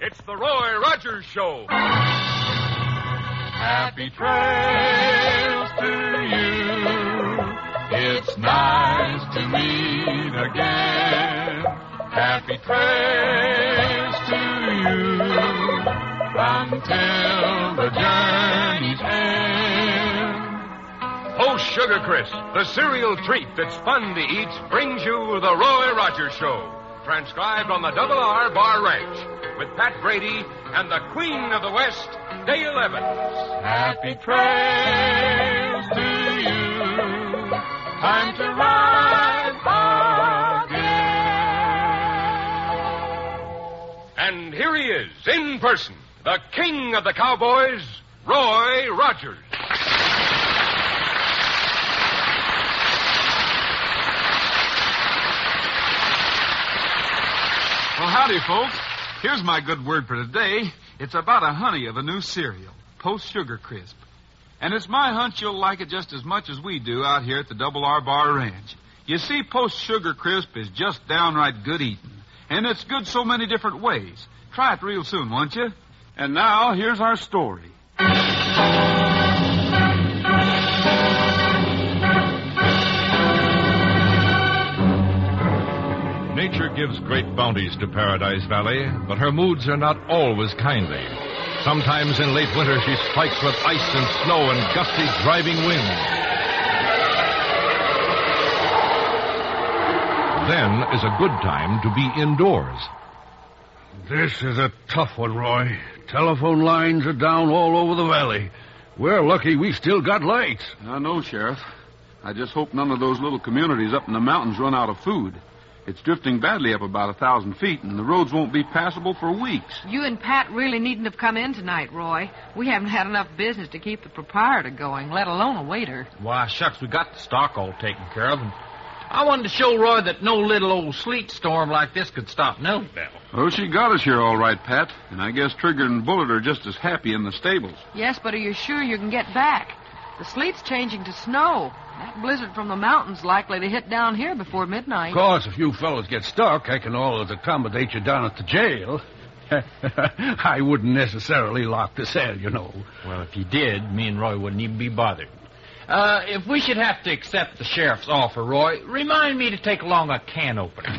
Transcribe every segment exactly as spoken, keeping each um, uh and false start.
It's the Roy Rogers Show. Happy trails to you. It's nice to meet again. Happy trails to you until the journey's end. Post Sugar Crisp, the cereal treat that's fun to eat, brings you the Roy Rogers Show. Transcribed on the Double R Bar Ranch with Pat Brady and the Queen of the West, Dale Evans. Happy trails to you. Time to ride again. And here he is, in person, the king of the cowboys, Roy Rogers. Well, howdy, folks. Here's my good word for today. It's about a honey of a new cereal, Post Sugar Crisp. And it's my hunch you'll like it just as much as we do out here at the Double R Bar Ranch. You see, Post Sugar Crisp is just downright good eating. And it's good so many different ways. Try it real soon, won't you? And now, here's our story. Nature gives great bounties to Paradise Valley, but her moods are not always kindly. Sometimes in late winter she strikes with ice and snow and gusty driving winds. Then is a good time to be indoors. This is a tough one, Roy. Telephone lines are down all over the valley. We're lucky we still got lights. I know, Sheriff. I just hope none of those little communities up in the mountains run out of food. It's drifting badly up about a thousand feet, and the roads won't be passable for weeks. You and Pat really needn't have come in tonight, Roy. We haven't had enough business to keep the proprietor going, let alone a waiter. Why, shucks, we got the stock all taken care of, and I wanted to show Roy that no little old sleet storm like this could stop Nellie Bell. Oh, she got us here all right, Pat, and I guess Trigger and Bullet are just as happy in the stables. Yes, but are you sure you can get back? The sleet's changing to snow. That blizzard from the mountain's likely to hit down here before midnight. Of course, if you fellows get stuck, I can always accommodate you down at the jail. I wouldn't necessarily lock the cell, you know. Well, if you did, me and Roy wouldn't even be bothered. Uh, if we should have to accept the sheriff's offer, Roy, remind me to take along a can opener.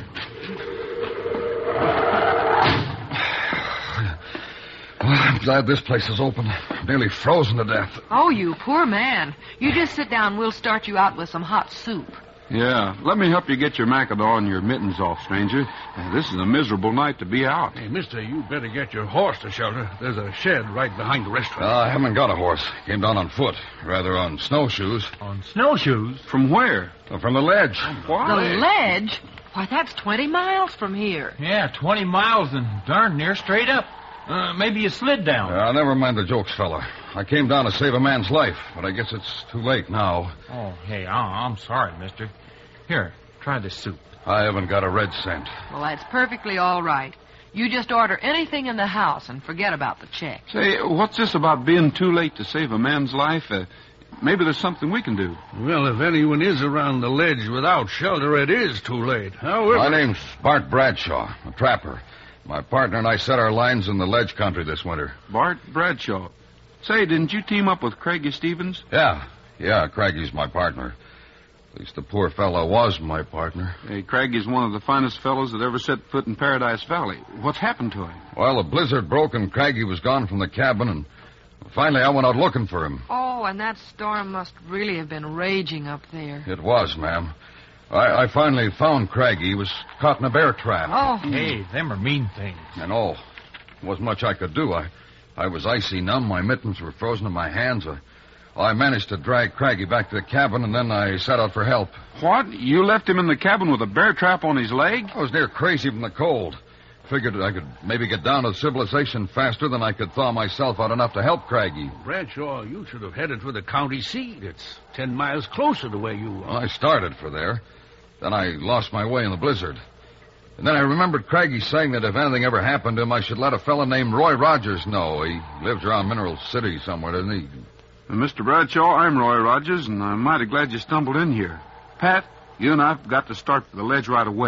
Well, I'm glad this place is open. I'm nearly frozen to death. Oh, you poor man. You just sit down. We'll start you out with some hot soup. Yeah, let me help you get your macador and your mittens off, stranger. Uh, this is a miserable night to be out. Hey, mister, you better get your horse to shelter. There's a shed right behind the restaurant. Uh, I haven't got a horse. Came down on foot. Rather, on snowshoes. On snowshoes? From where? Uh, from the ledge. Why? The ledge? Why, that's twenty miles from here. Yeah, twenty miles and darn near straight up. Uh, maybe you slid down. Uh, never mind the jokes, fella. I came down to save a man's life, but I guess it's too late now. Oh, hey, I'm sorry, mister. Here, try this soup. I haven't got a red cent. Well, that's perfectly all right. You just order anything in the house and forget about the check. Say, what's this about being too late to save a man's life? Uh, maybe there's something we can do. Well, if anyone is around the ledge without shelter, it is too late. However... My name's Bart Bradshaw, a trapper. My partner and I set our lines in the ledge country this winter. Bart Bradshaw. Say, didn't you team up with Craigie Stevens? Yeah. Yeah, Craigie's my partner. At least the poor fellow was my partner. Hey, Craigie's one of the finest fellows that ever set foot in Paradise Valley. What's happened to him? Well, a blizzard broke and Craigie was gone from the cabin, and finally I went out looking for him. Oh, and that storm must really have been raging up there. It was, ma'am. I, I finally found Craigie. He was caught in a bear trap. Oh. Hey, them are mean things. I know. There wasn't much I could do. I, I was icy numb. My mittens were frozen in my hands. I, I managed to drag Craigie back to the cabin, and then I set out for help. What? You left him in the cabin with a bear trap on his leg? I was near crazy from the cold. Figured I could maybe get down to civilization faster than I could thaw myself out enough to help Craigie. Bradshaw, you should have headed for the county seat. It's ten miles closer to where you are. Well, I started for there. Then I lost my way in the blizzard. And then I remembered Craigie saying that if anything ever happened to him, I should let a fellow named Roy Rogers know. He lives around Mineral City somewhere, doesn't he? Uh, Mister Bradshaw, I'm Roy Rogers, and I'm mighty glad you stumbled in here. Pat, you and I've got to start for the ledge right away.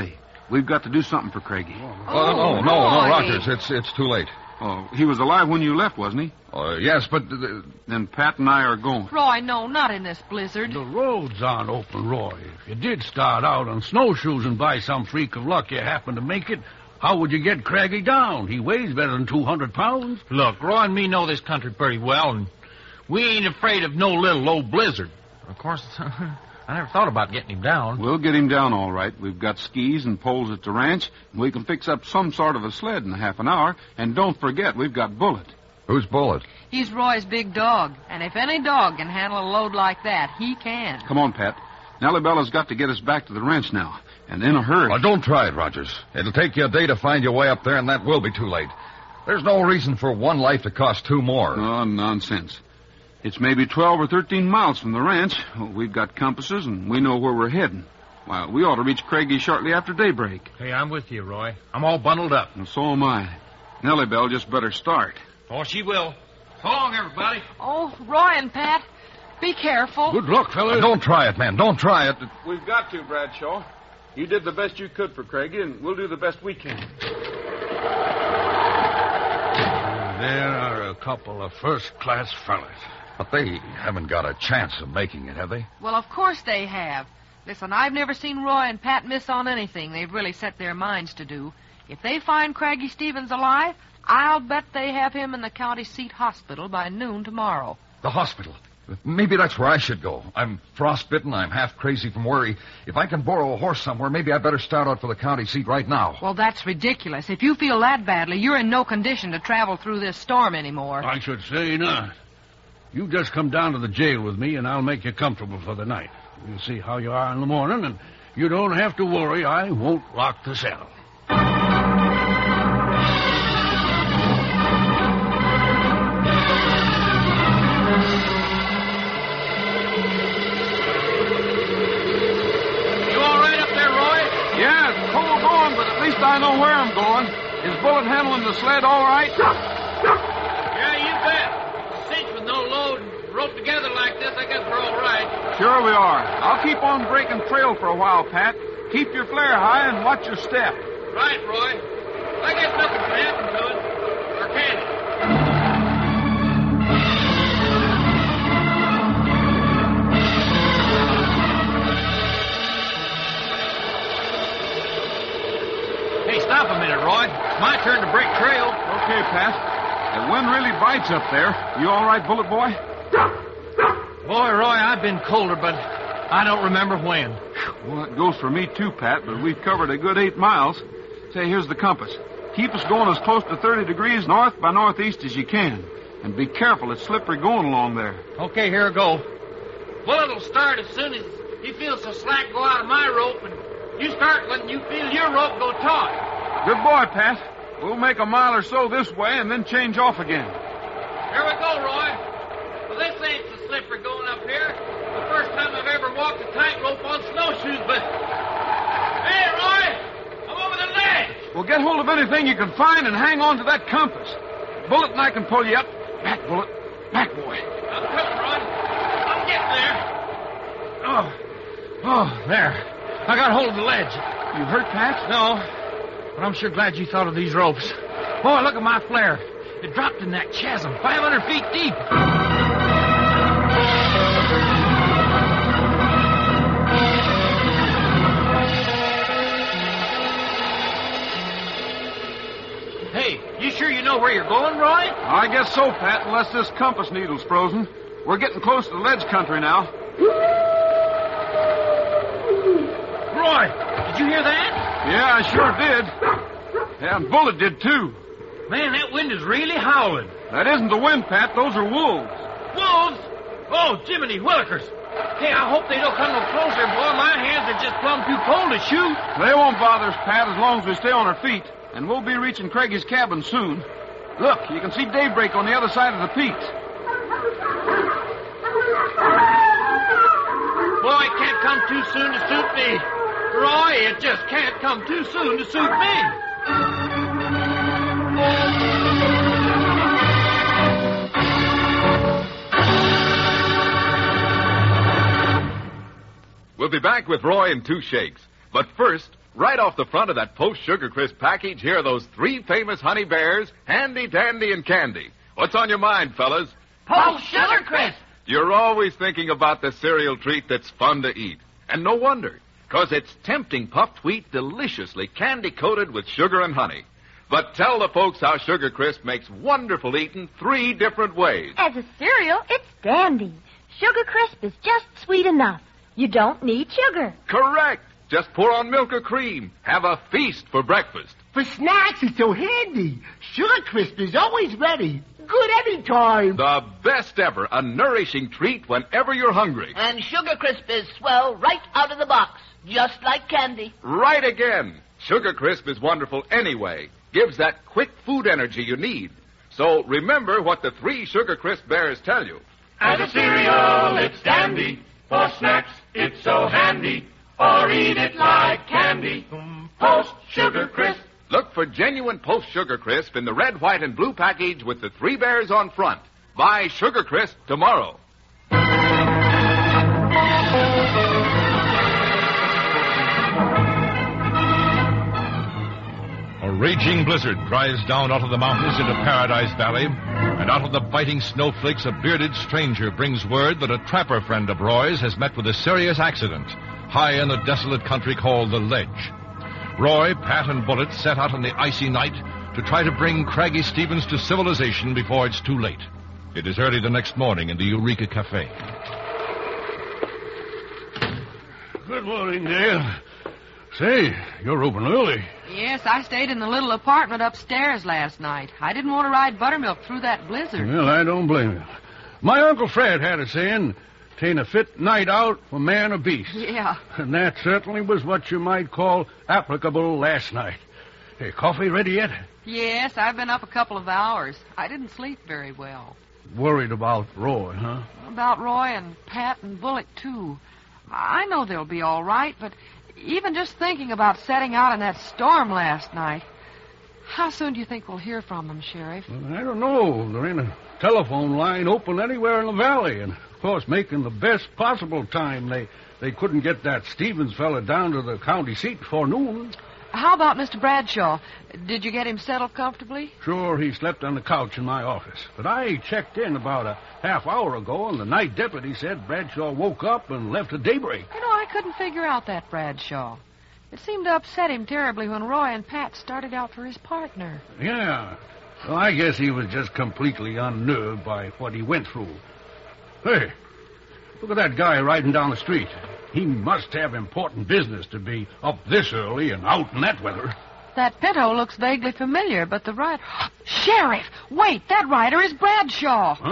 We've got to do something for Craigie. Oh, no, no, no, Roy. Rogers. It's it's too late. Oh, he was alive when you left, wasn't he? Uh, yes, but... Uh, Then Pat and I are going. Roy, no, not in this blizzard. The roads aren't open, Roy. If you did start out on snowshoes and by some freak of luck you happened to make it, how would you get Craigie down? He weighs better than two hundred pounds. Look, Roy and me know this country pretty well, and we ain't afraid of no little old blizzard. Of course, I never thought about getting him down. We'll get him down all right. We've got skis and poles at the ranch, and we can fix up some sort of a sled in a half an hour. And don't forget, we've got Bullet. who's Bullet? He's Roy's big dog, and if any dog can handle a load like that, he can. Come on, Pat. Nellie Bella's got to get us back to the ranch now, and in a hurry. Well, don't try it, Rogers. It'll take you a day to find your way up there, and that will be too late. There's no reason for one life to cost two more. Oh, nonsense. It's maybe twelve or thirteen miles from the ranch. Well, we've got compasses, and we know where we're heading. Why, we ought to reach Craigie shortly after daybreak. Hey, I'm with you, Roy. I'm all bundled up. And so am I. Nellie Bell just better start. Oh, she will. So long, everybody. Oh, Roy and Pat, be careful. Good luck, fellas. Don't try it, man. Don't try it. We've got to, Bradshaw. You did the best you could for Craigie, and we'll do the best we can. There are a couple of first-class fellas. But they haven't got a chance of making it, have they? Well, of course they have. Listen, I've never seen Roy and Pat miss on anything they've really set their minds to do. If they find Craigie Stevens alive, I'll bet they have him in the county seat hospital by noon tomorrow. The hospital. Maybe that's where I should go. I'm frostbitten. I'm half crazy from worry. If I can borrow a horse somewhere, maybe I better start out for the county seat right now. Well, that's ridiculous. If you feel that badly, you're in no condition to travel through this storm anymore. I should say not. You just come down to the jail with me, and I'll make you comfortable for the night. We'll see how you are in the morning, and you don't have to worry. I won't lock the cell. Yeah, it's cold going, but at least I know where I'm going. Is Bullet handling the sled all right? Yeah, you bet. Cinch with no load and roped together like this, I guess we're all right. Sure we are. I'll keep on breaking trail for a while, Pat. Keep your flare high and watch your step. Right, Roy. I guess nothing can happen to it. Or can it? Hey, stop a minute, Roy. It's my turn to break trail. Okay, Pat. The wind really bites up there. You all right, Bullet Boy? Boy, Roy, I've been colder, but I don't remember when. Well, that goes for me, too, Pat, but we've covered a good eight miles. Say, here's the compass. Keep us going as close to thirty degrees north by northeast as you can. And be careful, it's slippery going along there. Okay, here I go. Well, it'll start as soon as you feel so slack go out of my rope, and you start when you feel your rope go taut. Good boy, Pat. We'll make a mile or so this way and then change off again. Here we go, Roy. Well, this ain't so slippery going up here. The first time I've ever walked a tightrope on snowshoes, but... Hey, Roy! I'm over the ledge! Well, get hold of anything you can find and hang on to that compass. Bullet and I can pull you up. Back, Bullet. Back, boy. I'm coming, Roy. I'm getting there. Oh. Oh, there. I got hold of the ledge. You hurt, Pat? No. But I'm sure glad you thought of these ropes. Boy, look at my flare. It dropped in that chasm, five hundred feet deep. Hey, you sure you know where you're going, Roy? I guess so, Pat, unless this compass needle's frozen. We're getting close to the ledge country now. Roy, did you hear that? Yeah, I sure did. Yeah, and Bullet did, too. Man, that wind is really howling. That isn't the wind, Pat. Those are wolves. Wolves? Oh, Jiminy Willikers. Hey, I hope they don't come no closer, boy. My hands are just plumb too cold to shoot. They won't bother us, Pat, as long as we stay on our feet. And we'll be reaching Craigie's cabin soon. Look, you can see daybreak on the other side of the peaks. Boy, it can't come too soon to suit me. Roy, it just can't come too soon to suit me. We'll be back with Roy in two shakes. But first, Right off the front of that Post Sugar Crisp package, here are those three famous honey bears, Handy, Dandy, and Candy. What's on your mind, fellas? Post Sugar Crisp! You're always thinking about the cereal treat that's fun to eat. And no wonder, because it's tempting puffed wheat deliciously candy-coated with sugar and honey. But tell the folks how Sugar Crisp makes wonderful eating three different ways. As a cereal, it's dandy. Sugar Crisp is just sweet enough. You don't need sugar. Correct. Just pour on milk or cream. Have a feast for breakfast. For snacks, it's so handy. Sugar Crisp is always ready. Good any time. The best ever. A nourishing treat whenever you're hungry. And Sugar Crisp is swell right out of the box, just like candy. Right again. Sugar Crisp is wonderful anyway. Gives that quick food energy you need. So remember what the three Sugar Crisp bears tell you. As a cereal, it's dandy. For snacks, it's so handy. Or eat it like candy. Post Sugar Crisp. Look for genuine Post Sugar Crisp in the red, white, and blue package with the three bears on front. Buy Sugar Crisp tomorrow. A raging blizzard drives down out of the mountains into Paradise Valley, and out of the biting snowflakes a bearded stranger brings word that a trapper friend of Roy's has met with a serious accident high in the desolate country called the Ledge. Roy, Pat, and Bullet set out on the icy night to try to bring Craggy Stevens to civilization before it's too late. It is early the next morning in the Eureka Cafe. Good morning, Dale. Say, you're open early. Yes, I stayed in the little apartment upstairs last night. I didn't want to ride buttermilk through that blizzard. Well, I don't blame you. My Uncle Fred had a saying, "'Tain't a fit night out for man or beast." Yeah. And that certainly was what you might call applicable last night. Hey, coffee ready yet? Yes, I've been up a couple of hours. I didn't sleep very well. Worried about Roy, huh? About Roy and Pat and Bullock, too. I know they'll be all right, but even just thinking about setting out in that storm last night, how soon do you think we'll hear from them, Sheriff? Well, I don't know. There ain't a telephone line open anywhere in the valley, and of course, making the best possible time. They they couldn't get that Stevens fella down to the county seat before noon. How about Mister Bradshaw? Did you get him settled comfortably? Sure, he slept on the couch in my office. But I checked in about a half hour ago, and the night deputy said Bradshaw woke up and left at daybreak. You know, I couldn't figure out that Bradshaw. It seemed to upset him terribly when Roy and Pat started out for his partner. Yeah. Well, I guess he was just completely unnerved by what he went through. Hey, look at that guy riding down the street. He must have important business to be up this early and out in that weather. That pinto looks vaguely familiar, but the rider... Sheriff! Wait, that rider is Bradshaw. Huh?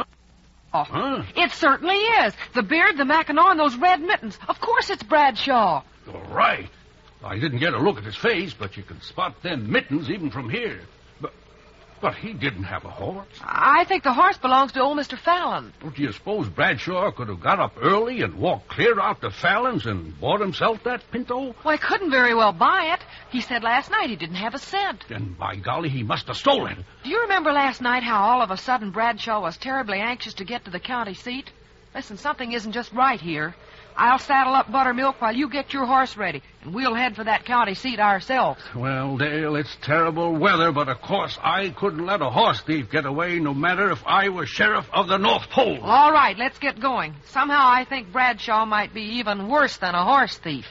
Huh? It certainly is. The beard, the mackinaw, and those red mittens. Of course it's Bradshaw. All right. I didn't get a look at his face, but you can spot them mittens even from here. But but he didn't have a horse. I think the horse belongs to old Mister Fallon. Don't you suppose Bradshaw could have got up early and walked clear out to Fallon's and bought himself that pinto? Well, I couldn't very well buy it. He said last night he didn't have a cent. Then, by golly, he must have stolen it. Do you remember last night how all of a sudden Bradshaw was terribly anxious to get to the county seat? Listen, something isn't just right here. I'll saddle up Buttermilk while you get your horse ready, and we'll head for that county seat ourselves. Well, Dale, it's terrible weather, but of course I couldn't let a horse thief get away, no matter if I was sheriff of the North Pole. Well, all right, let's get going. Somehow I think Bradshaw might be even worse than a horse thief.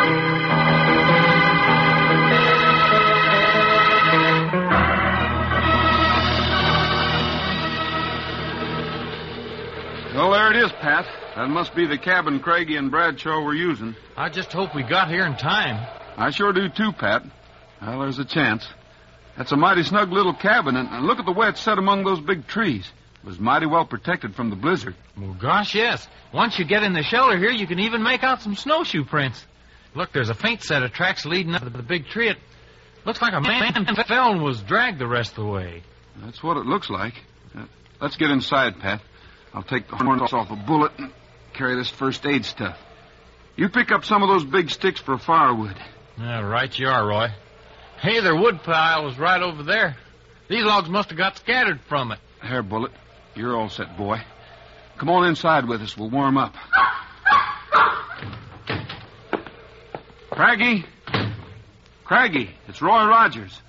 Well, there it is, Pat. That must be the cabin Craigie and Bradshaw were using. I just hope we got here in time. I sure do, too, Pat. Well, there's a chance. That's a mighty snug little cabin, and, and look at the way it's set among those big trees. It was mighty well protected from the blizzard. Well, gosh, yes. Once you get in the shelter here, you can even make out some snowshoe prints. Look, there's a faint set of tracks leading up to the big tree. It looks like a man fell and was dragged the rest of the way. That's what it looks like. Uh, let's get inside, Pat. I'll take the horns off a bullet and carry this first aid stuff. You pick up some of those big sticks for firewood. Yeah, right you are, Roy. Hey, their wood pile was right over there. These logs must have got scattered from it. Here, Bullet. You're all set, boy. Come on inside with us. We'll warm up. Craggy, Craggy, it's Roy Rogers.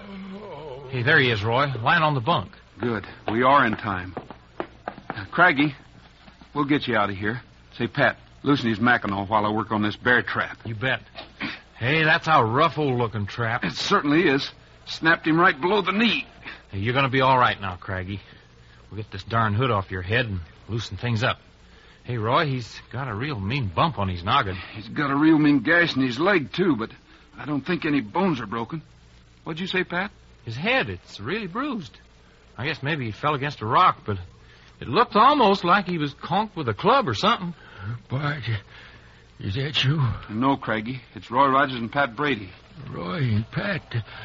Hey, there he is, Roy, lying on the bunk. Good. We are in time. Uh, Craggy, we'll get you out of here. Say, Pat, loosen his Mackinaw while I work on this bear trap. You bet. Hey, that's a rough old-looking trap. It certainly is. Snapped him right below the knee. Hey, you're going to be all right now, Craggy. We'll get this darn hood off your head and loosen things up. Hey, Roy, he's got a real mean bump on his noggin. He's got a real mean gash in his leg, too, but I don't think any bones are broken. What'd you say, Pat? His head, it's really bruised. I guess maybe he fell against a rock, but it looked almost like he was conked with a club or something. Bart, is that you? No, Craigie. It's Roy Rogers and Pat Brady. Roy and Pat,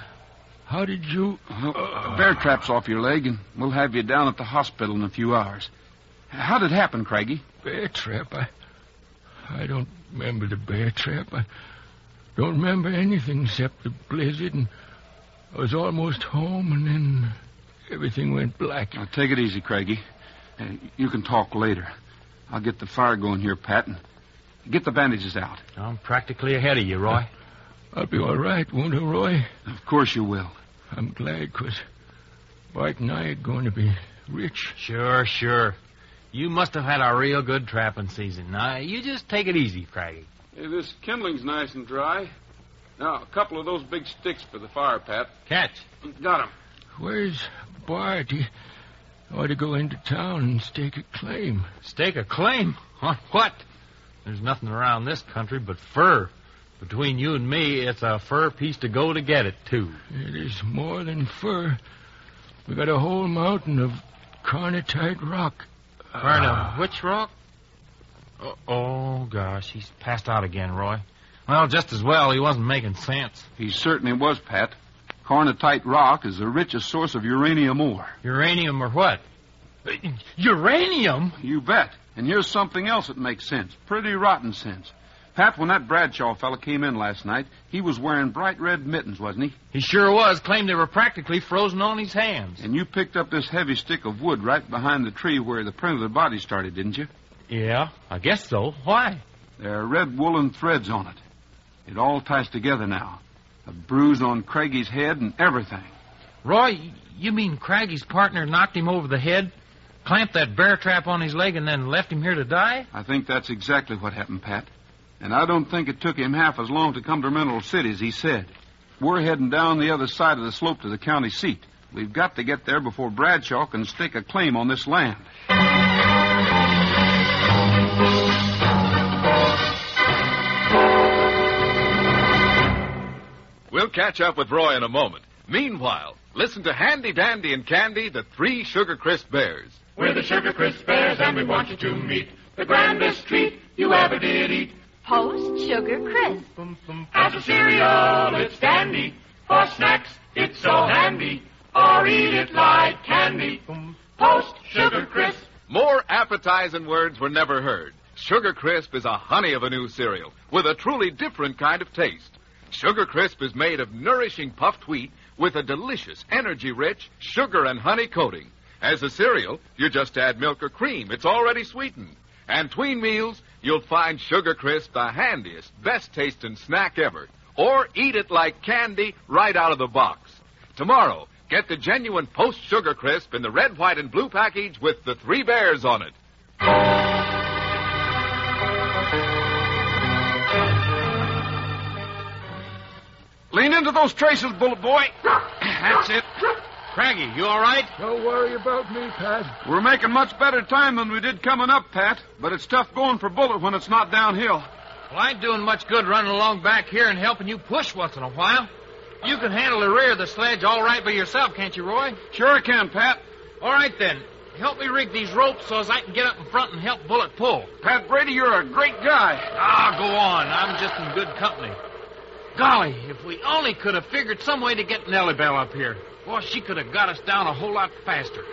how did you... Well, a bear trap's off your leg, and we'll have you down at the hospital in a few hours. How did it happen, Craigie? Bear trap? I, I don't remember the bear trap. I don't remember anything except the blizzard, and I was almost home, and then everything went black. Now, take it easy, Craigie. Uh, you can talk later. I'll get the fire going here, Pat, and get the bandages out. I'm practically ahead of you, Roy. I'll be all right, won't I, Roy? Of course you will. I'm glad, because Bart and I are going to be rich. Sure, sure. You must have had a real good trapping season. Now, you just take it easy, Craigie. Hey, this kindling's nice and dry. Now, a couple of those big sticks for the fire, Pat. Catch. Got 'em. Where's Bart? He ought to go into town and stake a claim. Stake a claim? On what? There's nothing around this country but fur. Between you and me, it's a fur piece to go to get it, too. It is more than fur. We got a whole mountain of carnotite rock. Carnot, uh, which rock? Oh, oh, gosh, he's passed out again, Roy. Well, just as well he wasn't making sense. He certainly was, Pat. Carnotite rock is the richest source of uranium ore. Uranium or what? Uranium? You bet. And here's something else that makes sense. Pretty rotten sense. Pat, when that Bradshaw fella came in last night, he was wearing bright red mittens, wasn't he? He sure was. Claimed they were practically frozen on his hands. And you picked up this heavy stick of wood right behind the tree where the print of the body started, didn't you? Yeah, I guess so. Why? There are red woolen threads on it. It all ties together now. A bruise on Craigie's head and everything. Roy, you mean Craigie's partner knocked him over the head, clamped that bear trap on his leg, and then left him here to die? I think that's exactly what happened, Pat. And I don't think it took him half as long to come to Mineral City as he said. We're heading down the other side of the slope to the county seat. We've got to get there before Bradshaw can stake a claim on this land. We'll catch up with Roy in a moment. Meanwhile, listen to Handy Dandy and Candy, the three Sugar Crisp Bears. We're the Sugar Crisp Bears, and we want you to meet the grandest treat you ever did eat. Post Sugar Crisp. As a cereal, it's dandy. For snacks, it's so handy. Or eat it like candy. Post Sugar Crisp. More appetizing words were never heard. Sugar Crisp is a honey of a new cereal with a truly different kind of taste. Sugar Crisp is made of nourishing puffed wheat with a delicious, energy-rich sugar and honey coating. As a cereal, you just add milk or cream. It's already sweetened. And tween meals, you'll find Sugar Crisp the handiest, best-tasting snack ever. Or eat it like candy right out of the box. Tomorrow, get the genuine Post Sugar Crisp in the red, white, and blue package with the three bears on it. Lean into those traces, Bullet Boy. That's it. Craggy, you all right? Don't worry about me, Pat. We're making much better time than we did coming up, Pat. But it's tough going for Bullet when it's not downhill. Well, I ain't doing much good running along back here and helping you push once in a while. You can handle the rear of the sledge all right by yourself, can't you, Roy? Sure I can, Pat. All right, then. Help me rig these ropes so as I can get up in front and help Bullet pull. Pat Brady, you're a great guy. Ah, go on. I'm just in good company. Golly, if we only could have figured some way to get Nellie Bell up here. Boy, she could have got us down a whole lot faster.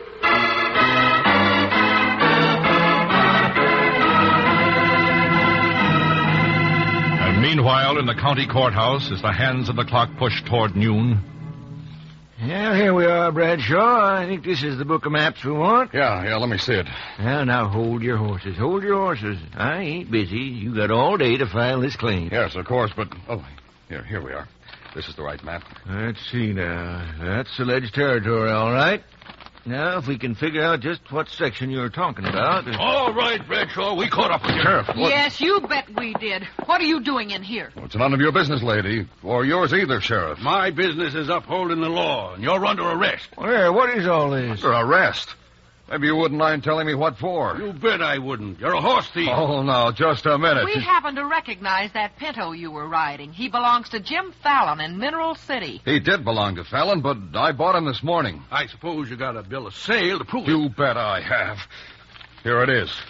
And meanwhile, in the county courthouse, as the hands of the clock push toward noon. Well, here we are, Bradshaw. I think this is the book of maps we want. Yeah, yeah, let me see it. Well, now hold your horses. Hold your horses. I ain't busy. You got all day to file this claim. Yes, of course, but... Oh, here, here we are. This is the right map. Let's see now. That's alleged territory, all right. Now, if we can figure out just what section you're talking about. All right, Bradshaw, we caught up with you. Sheriff, what? Yes, you bet we did. What are you doing in here? Well, it's none of your business, lady. Or yours either, Sheriff. My business is upholding the law, and you're under arrest. Where? What is all this? Under arrest. Maybe you wouldn't mind telling me what for. You bet I wouldn't. You're a horse thief. Oh, now, just a minute. We happen to recognize that pinto you were riding. He belongs to Jim Fallon in Mineral City. He did belong to Fallon, but I bought him this morning. I suppose you got a bill of sale to prove it. You bet I have. Here it is.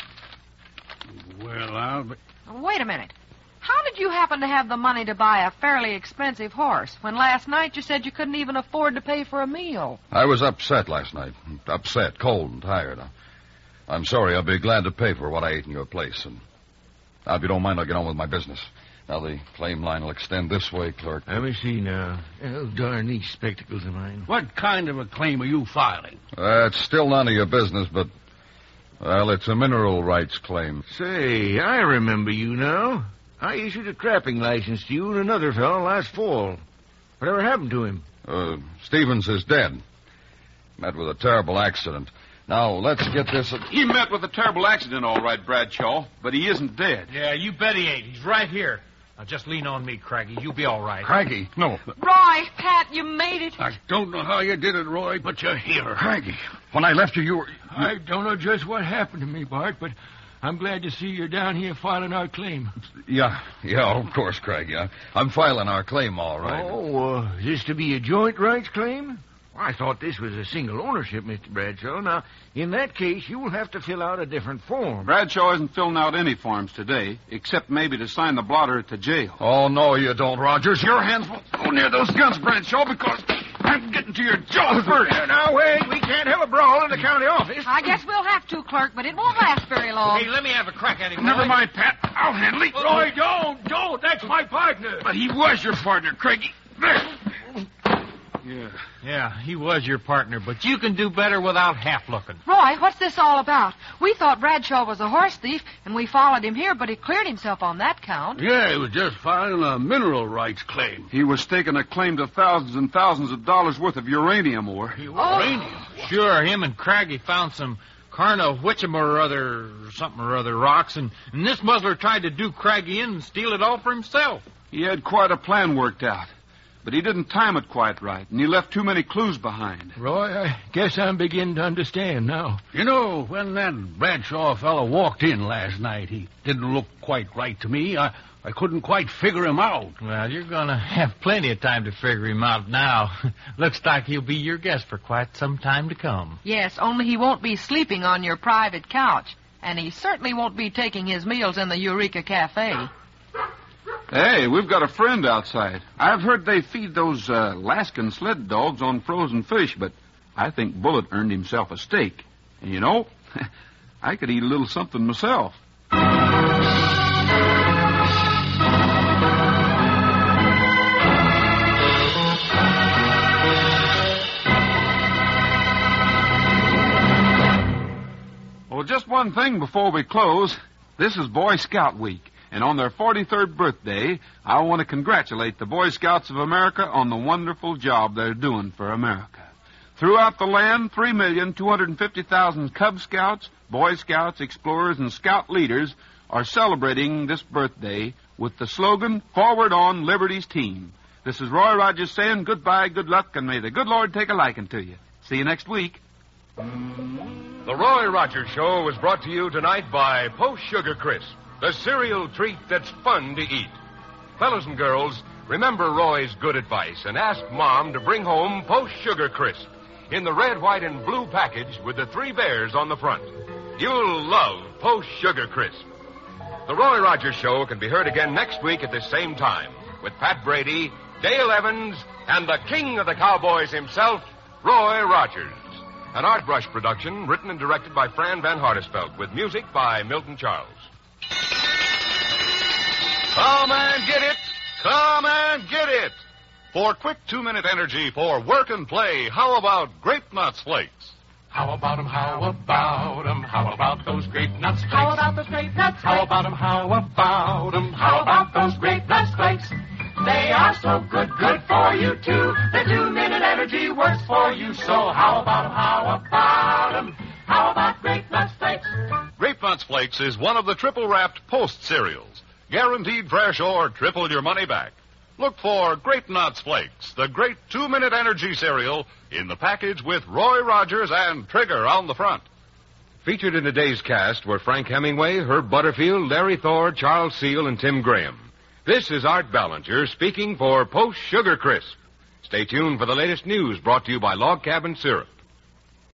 Well, I'll be... Wait a minute. How did you happen to have the money to buy a fairly expensive horse when last night you said you couldn't even afford to pay for a meal? I was upset last night. Upset, cold, and tired. I'm sorry. I'll be glad to pay for what I ate in your place. And now, if you don't mind, I'll get on with my business. Now, the claim line will extend this way, clerk. Let me see now. Oh, darn these spectacles of mine. What kind of a claim are you filing? Uh, it's still none of your business, but, well, it's a mineral rights claim. Say, I remember you now. I issued a trapping license to you and another fellow last fall. Whatever happened to him? Uh, Stevens is dead. Met with a terrible accident. Now, let's get this... He met with a terrible accident, all right, Bradshaw, but he isn't dead. Yeah, you bet he ain't. He's right here. Now, just lean on me, Craggy. You'll be all right. Craggy? No. Roy, Pat, you made it. I don't know how you did it, Roy, but you're here. Craggy, when I left you, you were... You... I don't know just what happened to me, Bart, but I'm glad to see you're down here filing our claim. Yeah, yeah, of course, Craig, yeah. I'm filing our claim, all right. Oh, uh, is this to be a joint rights claim? I thought this was a single ownership, Mister Bradshaw. Now, in that case, you will have to fill out a different form. Bradshaw isn't filling out any forms today, except maybe to sign the blotter to jail. Oh, no, you don't, Rogers. Your hands won't go near those guns, Bradshaw, because I'm getting to your jaw first. Now, now, wait. We can't have a brawl in the county office. I guess we'll have to, clerk, but it won't last very long. Hey, let me have a crack at him. Never Roy. mind, Pat. I'll handle it. Roy, don't, don't. That's my partner. But he was your partner, Craigie. There. Yeah. Yeah, he was your partner, but you can do better without half looking. Roy, what's this all about? We thought Bradshaw was a horse thief, and we followed him here, but he cleared himself on that count. Yeah, he was just filing a mineral rights claim. He was staking a claim to thousands and thousands of dollars worth of uranium ore. Uranium? Oh. Sure, him and Craggy found some Carno Witcham or other, something or other rocks, and, and this muzzler tried to do Craggy in and steal it all for himself. He had quite a plan worked out. But he didn't time it quite right, and he left too many clues behind. Roy, I guess I'm beginning to understand now. You know, when that Bradshaw fellow walked in last night, he didn't look quite right to me. I, I couldn't quite figure him out. Well, you're going to have plenty of time to figure him out now. Looks like he'll be your guest for quite some time to come. Yes, only he won't be sleeping on your private couch, and he certainly won't be taking his meals in the Eureka Cafe. Hey, we've got a friend outside. I've heard they feed those uh, Alaskan sled dogs on frozen fish, but I think Bullet earned himself a steak. And you know, I could eat a little something myself. Well, just one thing before we close. This is Boy Scout Week. And on their forty-third birthday, I want to congratulate the Boy Scouts of America on the wonderful job they're doing for America. Throughout the land, three million two hundred fifty thousand Cub Scouts, Boy Scouts, explorers, and scout leaders are celebrating this birthday with the slogan, Forward on Liberty's Team. This is Roy Rogers saying goodbye, good luck, and may the good Lord take a liking to you. See you next week. The Roy Rogers Show was brought to you tonight by Post Sugar Crisp, the cereal treat that's fun to eat. Fellas and girls, remember Roy's good advice and ask Mom to bring home Post Sugar Crisp in the red, white, and blue package with the three bears on the front. You'll love Post Sugar Crisp. The Roy Rogers Show can be heard again next week at this same time with Pat Brady, Dale Evans, and the king of the cowboys himself, Roy Rogers. An Art Brush production written and directed by Fran Van Hartesveld with music by Milton Charles. Come and get it! Come and get it! For quick two-minute energy for work and play, how about Grape Nuts Flakes? How about 'em, how about 'em, how about those Grape Nuts Flakes? How about those Grape Nuts Flakes? How about 'em, how about 'em, how about those Grape Nuts Flakes? They are so good, good for you too. The two-minute energy works for you. So how about 'em, how about 'em? How about Grape Nuts Flakes? Grape Nuts Flakes is one of the triple-wrapped Post cereals. Guaranteed fresh or triple your money back. Look for Grape Nuts Flakes, the great two-minute energy cereal, in the package with Roy Rogers and Trigger on the front. Featured in today's cast were Frank Hemingway, Herb Butterfield, Larry Thor, Charles Seal, and Tim Graham. This is Art Ballinger speaking for Post Sugar Crisp. Stay tuned for the latest news brought to you by Log Cabin Syrup.